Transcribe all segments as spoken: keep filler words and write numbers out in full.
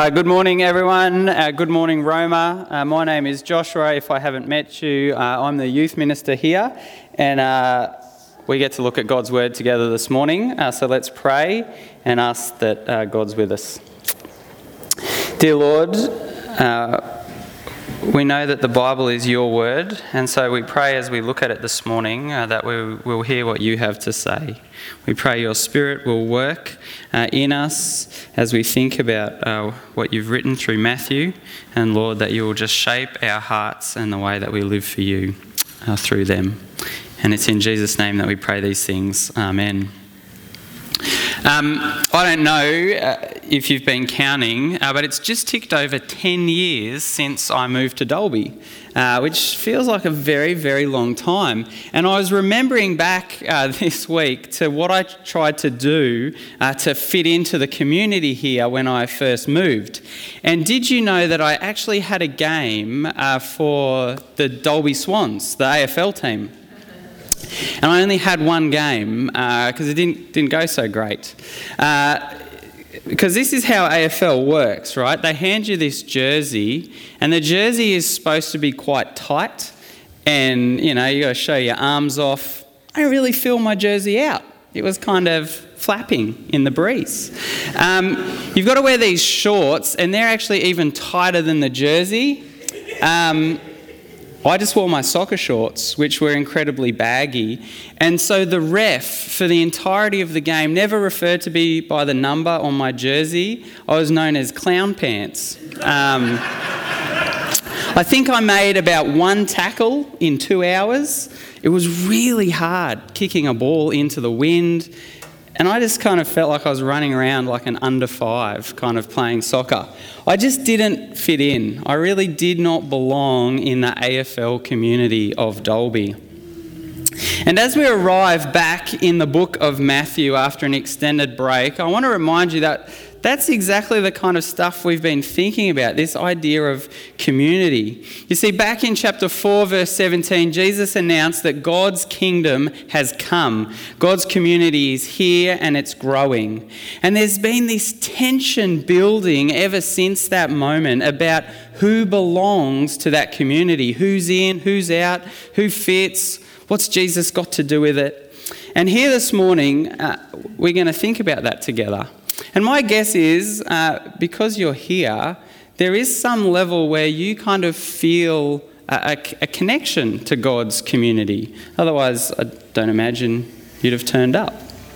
Uh, good morning, everyone. Uh, good morning, Roma. Uh, my name is Joshua. If I haven't met you, uh, I'm the youth minister here, and uh, we get to look at God's Word together this morning. Uh, so let's pray and ask that uh, God's with us. Dear Lord, uh, we know that the Bible is your word, and so we pray as we look at it this morning uh, that we will hear what you have to say. We pray your Spirit will work uh, in us as we think about uh, what you've written through Matthew, and Lord, that you will just shape our hearts and the way that we live for you uh, through them. And it's in Jesus' name that we pray these things. Amen. Um, I don't know uh, if you've been counting, uh, but it's just ticked over ten years since I moved to Dalby, uh, which feels like a very, very long time. And I was remembering back uh, this week to what I tried to do uh, to fit into the community here when I first moved. And did you know that I actually had a game uh, for the Dalby Swans, the A F L team? And I only had one game because uh, it didn't didn't go so great. Uh, because this is how A F L works, right? They hand you this jersey, and the jersey is supposed to be quite tight, and you know you got to show your arms off. I didn't really feel my jersey out. It was kind of flapping in the breeze. Um, you've got to wear these shorts, and they're actually even tighter than the jersey. Um, I just wore my soccer shorts, which were incredibly baggy. And so the ref, for the entirety of the game, never referred to me by the number on my jersey. I was known as Clown Pants. Um, I think I made about one tackle in two hours. It was really hard kicking a ball into the wind. And I just kind of felt like I was running around like an under five kind of playing soccer. I just didn't fit in. I really did not belong in the A F L community of Dalby. And as we arrive back in the book of Matthew after an extended break, I want to remind you that that's exactly the kind of stuff we've been thinking about, this idea of community. You see, back in chapter four, verse seventeen, Jesus announced that God's kingdom has come. God's community is here and it's growing. And there's been this tension building ever since that moment about who belongs to that community, who's in, who's out, who fits, what's Jesus got to do with it. And here this morning, uh, we're going to think about that together. And my guess is, uh, because you're here, there is some level where you kind of feel a, a, a connection to God's community. Otherwise, I don't imagine you'd have turned up.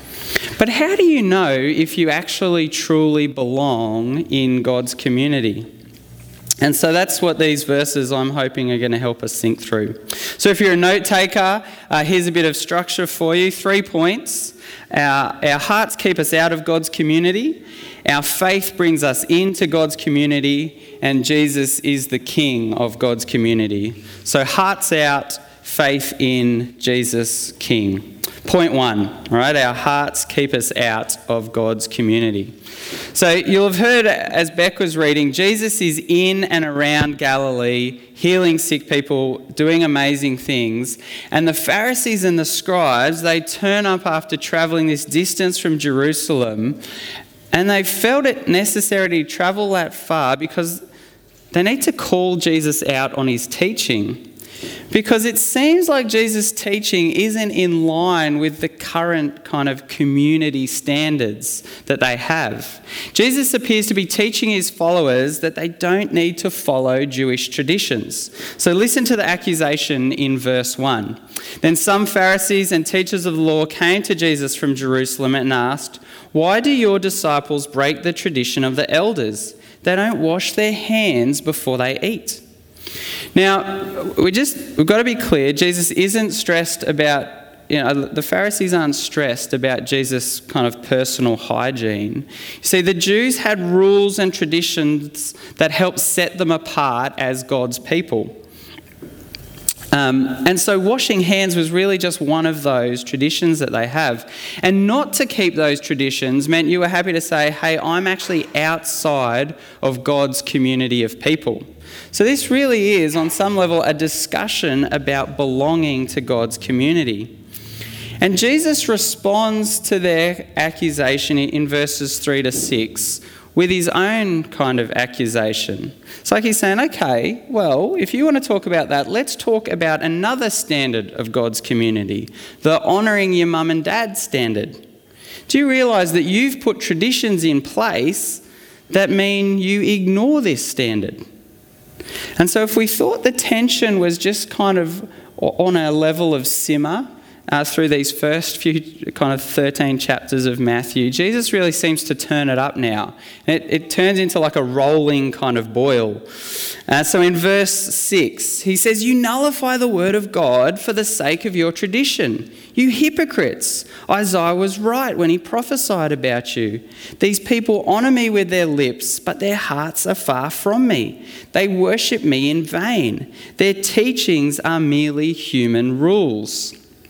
But how do you know if you actually truly belong in God's community? And so that's what these verses I'm hoping are going to help us think through. So if you're a note taker, uh, here's a bit of structure for you. Three points. Our, our hearts keep us out of God's community. Our faith brings us into God's community. And Jesus is the King of God's community. So hearts out, faith in, Jesus King. Point one, all right, our hearts keep us out of God's community. So you'll have heard, as Beck was reading, Jesus is in and around Galilee, healing sick people, doing amazing things. And the Pharisees and the scribes, they turn up after travelling this distance from Jerusalem, and they felt it necessary to travel that far because they need to call Jesus out on his teaching. Because it seems like Jesus' teaching isn't in line with the current kind of community standards that they have. Jesus appears to be teaching his followers that they don't need to follow Jewish traditions. So listen to the accusation in verse one. Then some Pharisees and teachers of the law came to Jesus from Jerusalem and asked, "Why do your disciples break the tradition of the elders? They don't wash their hands before they eat." Now, we just, we've got to be clear, Jesus isn't stressed about, you know, the Pharisees aren't stressed about Jesus' kind of personal hygiene. You see, the Jews had rules and traditions that helped set them apart as God's people. Um, and so washing hands was really just one of those traditions that they have. And not to keep those traditions meant you were happy to say, hey, I'm actually outside of God's community of people. So this really is, on some level, a discussion about belonging to God's community. And Jesus responds to their accusation in verses three to six with his own kind of accusation. It's like he's saying, okay, well, if you want to talk about that, let's talk about another standard of God's community, the honouring your mum and dad standard. Do you realise that you've put traditions in place that mean you ignore this standard? And so if we thought the tension was just kind of on a level of simmer, Uh, through these first few kind of thirteen chapters of Matthew, Jesus really seems to turn it up now. It, it turns into like a rolling kind of boil. Uh, so in verse six, he says, "You nullify the word of God for the sake of your tradition. You hypocrites! Isaiah was right when he prophesied about you. These people honour me with their lips, but their hearts are far from me. They worship me in vain. Their teachings are merely human rules."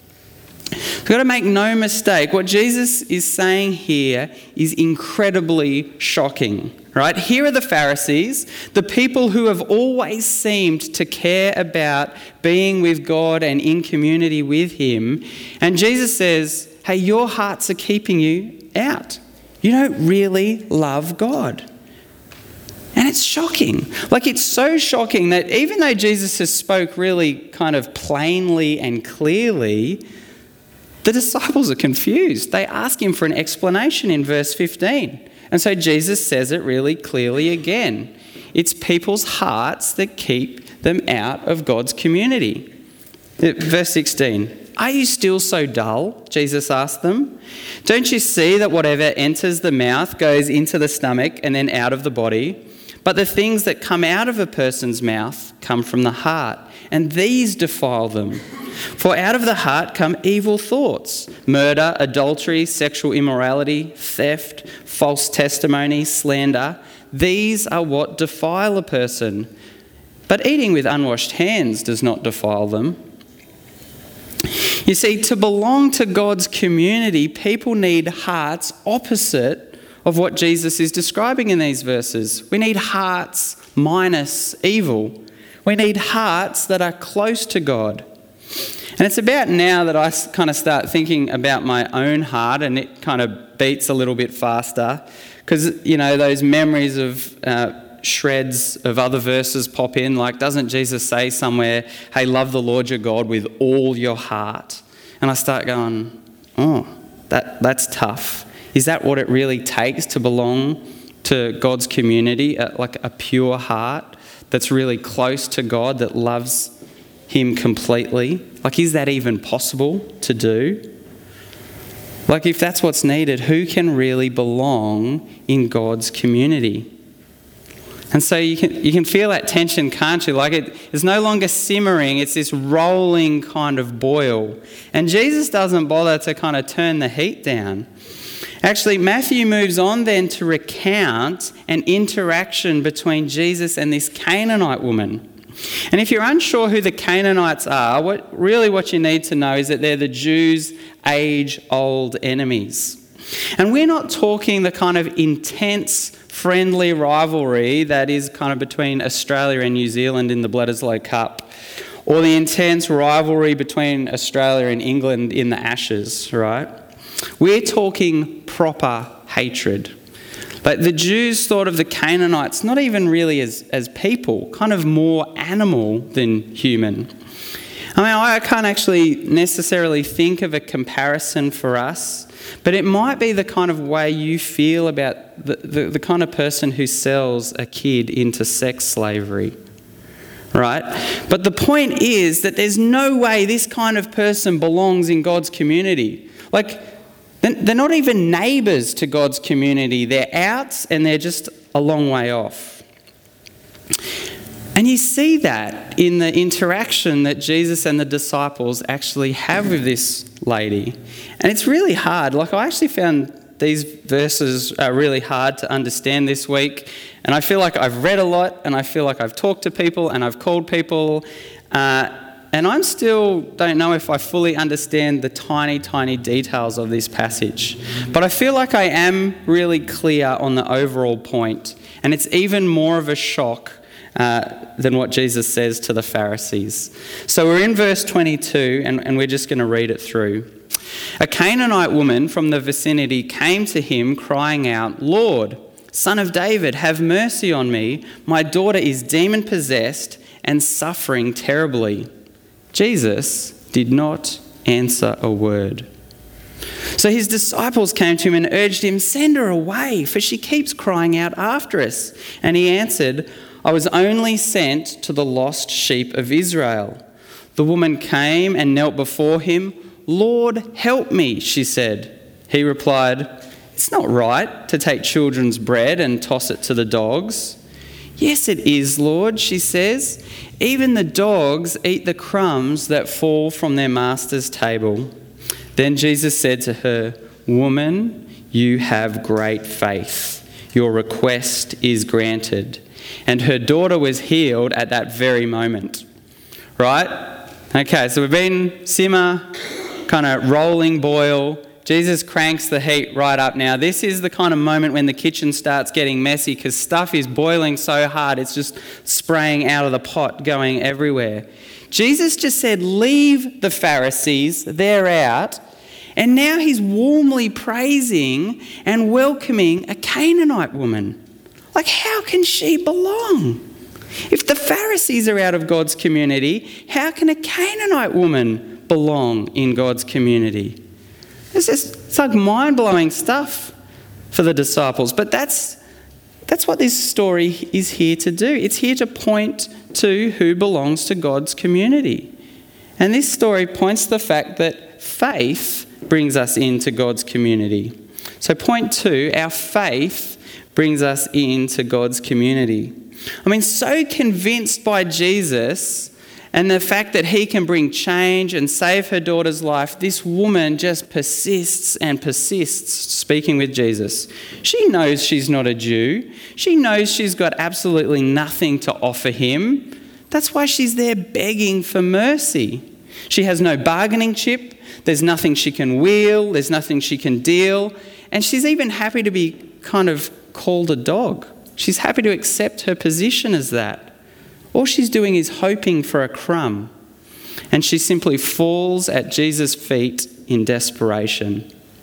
We've got to make no mistake, what Jesus is saying here is incredibly shocking, right? Here are the Pharisees, the people who have always seemed to care about being with God and in community with him. And Jesus says, hey, your hearts are keeping you out. You don't really love God. And it's shocking. Like, it's so shocking that even though Jesus has spoke really kind of plainly and clearly, the disciples are confused. They ask him for an explanation in verse fifteen. And so Jesus says it really clearly again. It's people's hearts that keep them out of God's community. Verse sixteen. "Are you still so dull?" Jesus asked them. "Don't you see that whatever enters the mouth goes into the stomach and then out of the body? But the things that come out of a person's mouth come from the heart, and these defile them. For out of the heart come evil thoughts, murder, adultery, sexual immorality, theft, false testimony, slander. These are what defile a person. But eating with unwashed hands does not defile them." You see, to belong to God's community, people need hearts opposite of what Jesus is describing in these verses. We need hearts minus evil. We need hearts that are close to God. And it's about now that I kind of start thinking about my own heart, and it kind of beats a little bit faster because, you know, those memories of uh, shreds of other verses pop in, like, doesn't Jesus say somewhere, hey, love the Lord your God with all your heart? And I start going, oh, that that's tough. Is that what it really takes to belong to God's community, uh, like a pure heart that's really close to God, that loves him completely? Like, is that even possible to do? Like, if that's what's needed, who can really belong in God's community? And so you can you can feel that tension, can't you? Like, it is no longer simmering, it's this rolling kind of boil. And Jesus doesn't bother to kind of turn the heat down. Actually, Matthew moves on then to recount an interaction between Jesus and this Canaanite woman. And if you're unsure who the Canaanites are, what really what you need to know is that they're the Jews' age-old enemies. And we're not talking the kind of intense, friendly rivalry that is kind of between Australia and New Zealand in the Bledisloe Cup, or the intense rivalry between Australia and England in the Ashes, right? We're talking proper hatred. But the Jews thought of the Canaanites not even really as, as people, kind of more animal than human. I mean, I can't actually necessarily think of a comparison for us, but it might be the kind of way you feel about the, the, the kind of person who sells a kid into sex slavery, right? But the point is that there's no way this kind of person belongs in God's community. Like, they're not even neighbours to God's community. They're out and they're just a long way off. And you see that in the interaction that Jesus and the disciples actually have with this lady. And it's really hard. Like, I actually found these verses are really hard to understand this week. And I feel like I've read a lot, and I feel like I've talked to people and I've called people. Uh, And I still don't know if I fully understand the tiny, tiny details of this passage. But I feel like I am really clear on the overall point. And it's even more of a shock uh, than what Jesus says to the Pharisees. So we're in verse twenty-two, and, and we're just going to read it through. "A Canaanite woman from the vicinity came to him crying out, 'Lord, Son of David, have mercy on me. My daughter is demon-possessed and suffering terribly." Jesus did not answer a word. So his disciples came to him and urged him, "Send her away, for she keeps crying out after us." And he answered, "I was only sent to the lost sheep of Israel." The woman came and knelt before him. "Lord, help me," she said. He replied, "It's not right to take children's bread and toss it to the dogs." "Yes, it is, Lord," she says. "Even the dogs eat the crumbs that fall from their master's table." Then Jesus said to her, "Woman, you have great faith. Your request is granted." And her daughter was healed at that very moment. Right? Okay, so we've been simmer, kind of rolling boil. Jesus cranks the heat right up now. This is the kind of moment when the kitchen starts getting messy because stuff is boiling so hard it's just spraying out of the pot, going everywhere. Jesus just said, "Leave the Pharisees, they're out." And now he's warmly praising and welcoming a Canaanite woman. Like, how can she belong? If the Pharisees are out of God's community, how can a Canaanite woman belong in God's community? It's just, it's like mind-blowing stuff for the disciples. But that's, that's what this story is here to do. It's here to point to who belongs to God's community. And this story points to the fact that faith brings us into God's community. So point two, our faith brings us into God's community. I mean, so convinced by Jesus and the fact that he can bring change and save her daughter's life, this woman just persists and persists speaking with Jesus. She knows she's not a Jew. She knows she's got absolutely nothing to offer him. That's why she's there begging for mercy. She has no bargaining chip. There's nothing she can wheel. There's nothing she can deal. And she's even happy to be kind of called a dog. She's happy to accept her position as that. All she's doing is hoping for a crumb. And she simply falls at Jesus' feet in desperation.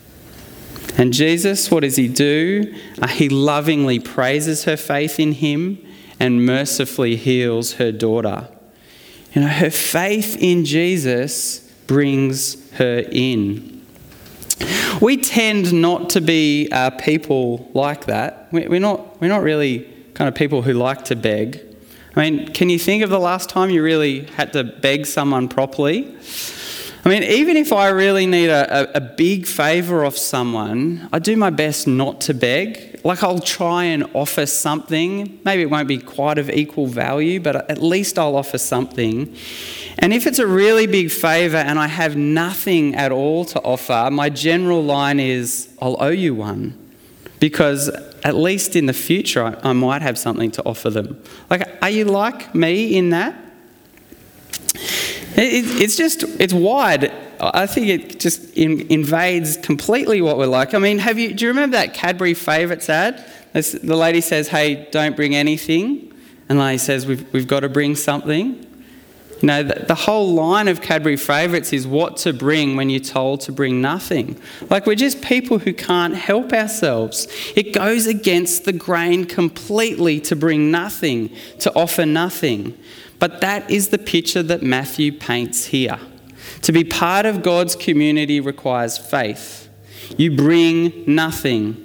And Jesus, what does he do? Uh, he lovingly praises her faith in him and mercifully heals her daughter. You know, her faith in Jesus brings her in. We tend not to be uh, people like that. We're not, we're not really kind of people who like to beg. I mean, can you think of the last time you really had to beg someone properly? I mean, even if I really need a, a, a big favour off someone, I do my best not to beg. Like, I'll try and offer something. Maybe it won't be quite of equal value, but at least I'll offer something. And if it's a really big favour and I have nothing at all to offer, my general line is, "I'll owe you one." Because at least in the future, I, I might have something to offer them. Like, are you like me in that? It, it's just, it's wide. I think it just in, invades completely what we're like. I mean, have you? Do you remember that Cadbury Favourites ad? This, the lady says, "Hey, don't bring anything." And the lady says, we've, we've got to bring something. You know, the, the whole line of Cadbury Favourites is what to bring when you're told to bring nothing. Like, we're just people who can't help ourselves. It goes against the grain completely to bring nothing, to offer nothing. But that is the picture that Matthew paints here. To be part of God's community requires faith. You bring nothing.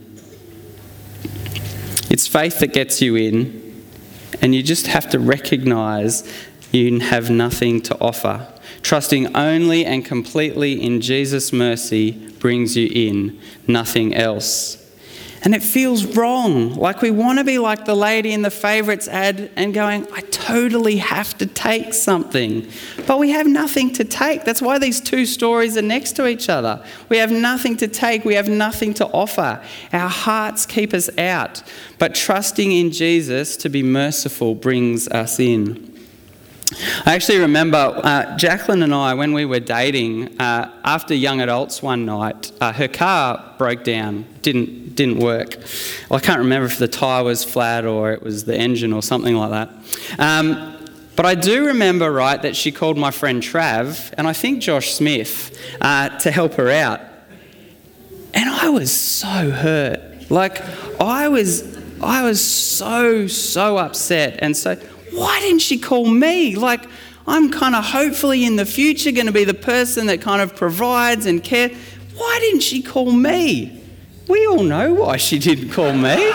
It's faith that gets you in, and you just have to recognise you have nothing to offer. Trusting only and completely in Jesus' mercy brings you in, nothing else. And it feels wrong. Like, we want to be like the lady in the Favourites ad and going, I totally have to take something. But we have nothing to take. That's why these two stories are next to each other. We have nothing to take. We have nothing to offer. Our hearts keep us out. But trusting in Jesus to be merciful brings us in. I actually remember uh, Jacqueline and I, when we were dating, uh, after young adults one night, uh, her car broke down, didn't didn't work. Well, I can't remember if the tyre was flat or it was the engine or something like that. Um, but I do remember, right, that she called my friend Trav, and I think Josh Smith, uh, to help her out. And I was so hurt. Like, I was I was so, so upset. And so, why didn't she call me? Like, I'm kind of hopefully in the future going to be the person that kind of provides and cares. Why didn't she call me? We all know why she didn't call me.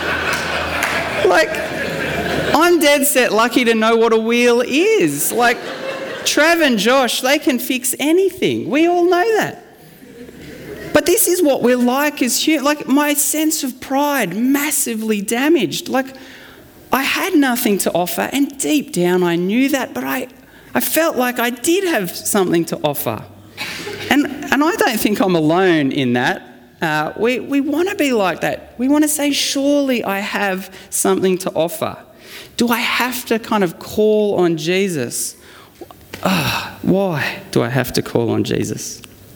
Like, I'm dead set lucky to know what a wheel is. Like, Trav and Josh, they can fix anything. We all know that. But this is what we're like as humans. Like, my sense of pride massively damaged. Like, I had nothing to offer, and deep down I knew that, but I, I felt like I did have something to offer. And and I don't think I'm alone in that. Uh, we, we want to be like that. We want to say, surely I have something to offer. Do I have to kind of call on Jesus? Oh, why do I have to call on Jesus?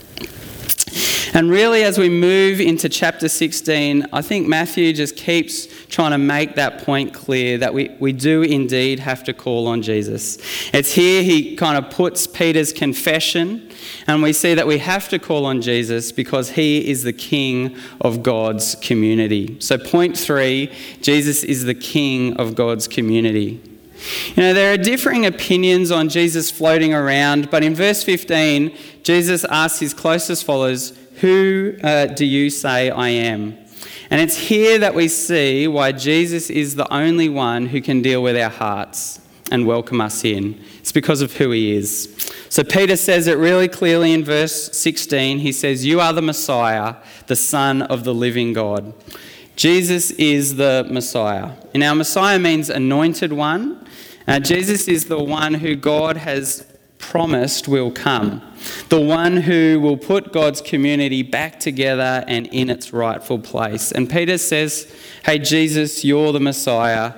And really, as we move into chapter sixteen, I think Matthew just keeps trying to make that point clear that we, we do indeed have to call on Jesus. It's here he kind of puts Peter's confession, and we see that we have to call on Jesus because he is the King of God's community. So point three, Jesus is the King of God's community. You know, there are differing opinions on Jesus floating around, but in verse fifteen, Jesus asks his closest followers, who uh, do you say I am? And it's here that we see why Jesus is the only one who can deal with our hearts and welcome us in. It's because of who he is. So Peter says it really clearly in verse sixteen. He says, you are the Messiah, the Son of the living God. Jesus is the Messiah. And our Messiah means anointed one. Uh, Jesus is the one who God has promised will come. The one who will put God's community back together and in its rightful place. And Peter says, hey, Jesus, you're the Messiah.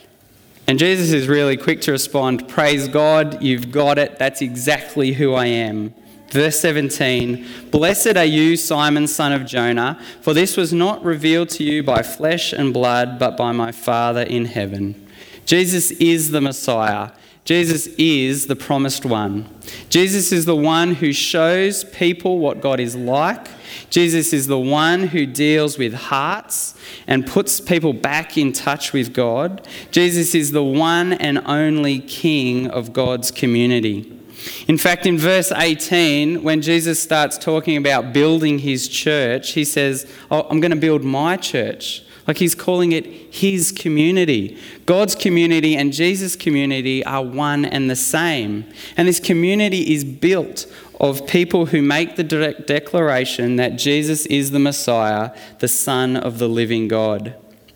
And Jesus is really quick to respond, praise God, you've got it. That's exactly who I am. Verse seventeen, blessed are you, Simon, son of Jonah, for this was not revealed to you by flesh and blood, but by my Father in heaven. Jesus is the Messiah. Jesus is the promised one. Jesus is the one who shows people what God is like. Jesus is the one who deals with hearts and puts people back in touch with God. Jesus is the one and only King of God's community. In fact, in verse eighteen, when Jesus starts talking about building his church, he says, oh, I'm going to build my church. Like he's calling it his community. God's community and Jesus' community are one and the same. And this community is built of people who make the direct declaration that Jesus is the Messiah, the Son of the living God.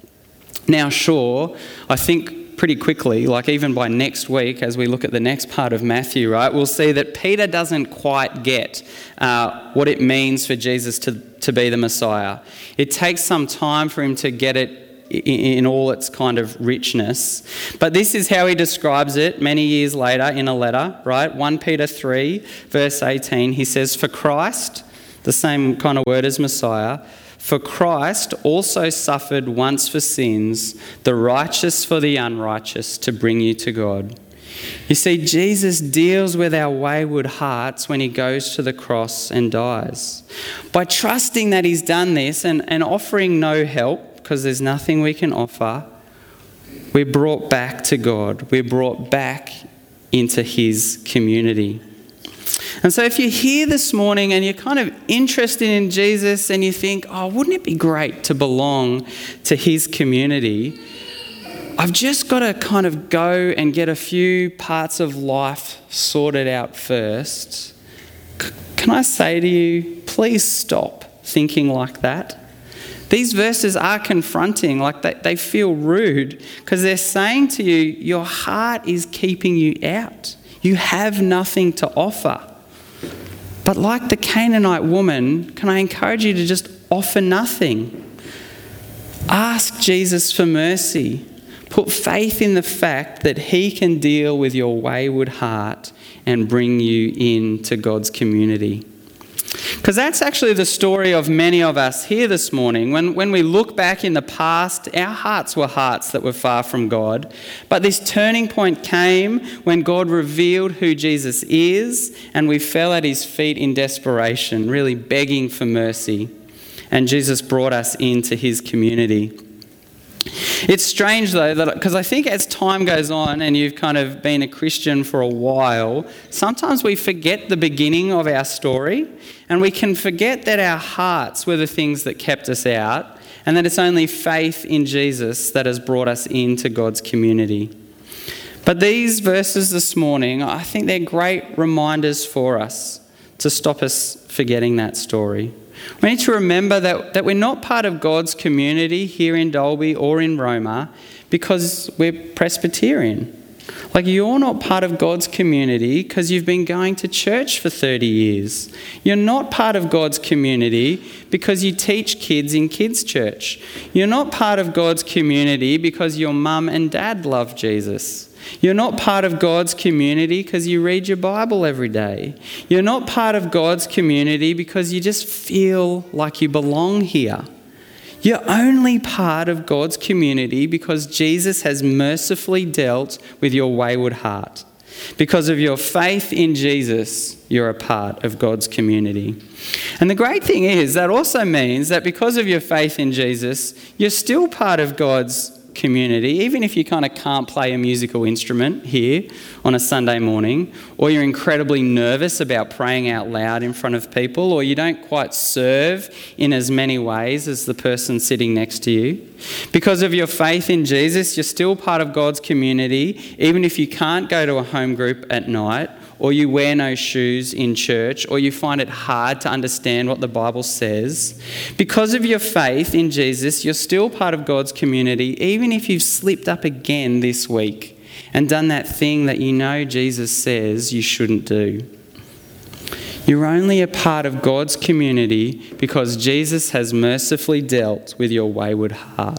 Now, sure, I think pretty quickly, like even by next week, as we look at the next part of Matthew, right, we'll see that Peter doesn't quite get uh, what it means for Jesus to, to be the Messiah. It takes some time for him to get it in all its kind of richness. But this is how he describes it many years later in a letter, right? First Peter three, verse eighteen, he says, for Christ, the same kind of word as Messiah, for Christ also suffered once for sins, the righteous for the unrighteous, to bring you to God. You see, Jesus deals with our wayward hearts when he goes to the cross and dies. By trusting that he's done this and, and offering no help, because there's nothing we can offer, we're brought back to God. We're brought back into his community. And so if you're here this morning and you're kind of interested in Jesus and you think, oh, wouldn't it be great to belong to his community? I've just got to kind of go and get a few parts of life sorted out first. C- can I say to you, please stop thinking like that. These verses are confronting, like they, they feel rude because they're saying to you, your heart is keeping you out. You have nothing to offer. But like the Canaanite woman, can I encourage you to just offer nothing? Ask Jesus for mercy. Put faith in the fact that he can deal with your wayward heart and bring you into God's community. Because that's actually the story of many of us here this morning. When, when we look back in the past, our hearts were hearts that were far from God. But this turning point came when God revealed who Jesus is, and we fell at his feet in desperation, really begging for mercy. And Jesus brought us into his community. It's strange though, that because I think as time goes on and you've kind of been a Christian for a while, sometimes we forget the beginning of our story, and we can forget that our hearts were the things that kept us out, and that it's only faith in Jesus that has brought us into God's community. But these verses this morning, I think they're great reminders for us to stop us forgetting that story. We need to remember that, that we're not part of God's community here in Dalby or in Roma because we're Presbyterian. Like, you're not part of God's community because you've been going to church for thirty years. You're not part of God's community because you teach kids in kids' church. You're not part of God's community because your mum and dad love Jesus. You're not part of God's community because you read your Bible every day. You're not part of God's community because you just feel like you belong here. You're only part of God's community because Jesus has mercifully dealt with your wayward heart. Because of your faith in Jesus, you're a part of God's community. And the great thing is that also means that because of your faith in Jesus, you're still part of God's community, even if you kind of can't play a musical instrument here on a Sunday morning, or you're incredibly nervous about praying out loud in front of people, or you don't quite serve in as many ways as the person sitting next to you. Because of your faith in Jesus, you're still part of God's community, even if you can't go to a home group at night, or you wear no shoes in church, or you find it hard to understand what the Bible says. Because of your faith in Jesus, you're still part of God's community, even if you've slipped up again this week and done that thing that you know Jesus says you shouldn't do. You're only a part of God's community because Jesus has mercifully dealt with your wayward heart.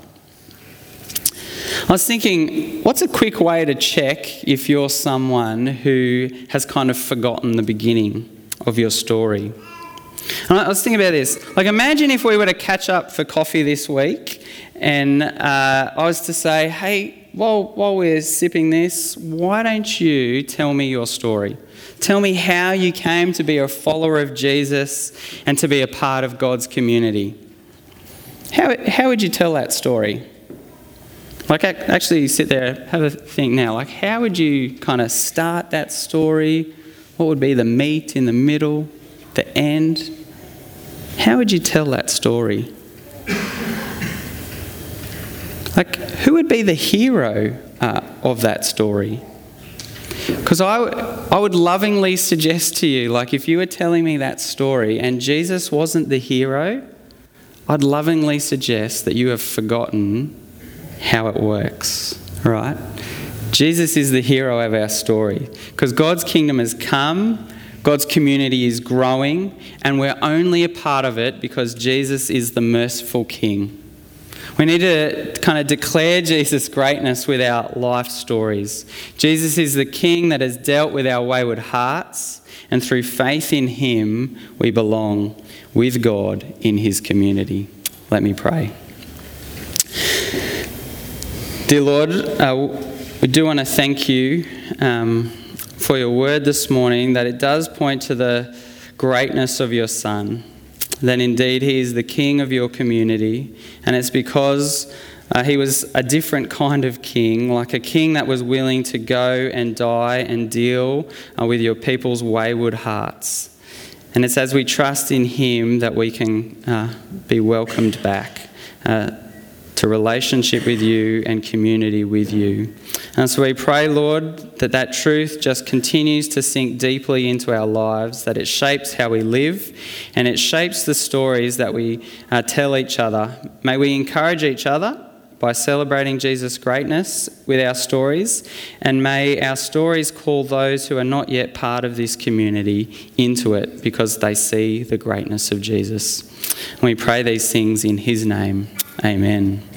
I was thinking, what's a quick way to check if you're someone who has kind of forgotten the beginning of your story? And I was thinking about this. Like, imagine if we were to catch up for coffee this week and uh, I was to say, hey, while, while we're sipping this, why don't you tell me your story? Tell me how you came to be a follower of Jesus and to be a part of God's community. How, how would you tell that story? Like, actually sit there, have a think now. Like, how would you kind of start that story? What would be the meat in the middle, the end? How would you tell that story? Like, who would be the hero uh, of that story? Because I, I would lovingly suggest to you, like, if you were telling me that story and Jesus wasn't the hero, I'd lovingly suggest that you have forgotten how it works, right? Jesus is the hero of our story because God's kingdom has come, God's community is growing, and we're only a part of it because Jesus is the merciful King. We need to kind of declare Jesus' greatness with our life stories. Jesus is the King that has dealt with our wayward hearts, and through faith in him, we belong with God in his community. Let me pray. Dear Lord, uh, we do want to thank you um, for your word this morning, that it does point to the greatness of your Son, that indeed he is the King of your community, and it's because uh, he was a different kind of king, like a king that was willing to go and die and deal uh, with your people's wayward hearts. And it's as we trust in him that we can uh, be welcomed back uh, to relationship with you and community with you. And so we pray, Lord, that that truth just continues to sink deeply into our lives, that it shapes how we live and it shapes the stories that we uh, tell each other. May we encourage each other by celebrating Jesus' greatness with our stories, and may our stories call those who are not yet part of this community into it because they see the greatness of Jesus. And we pray these things in his name. Amen.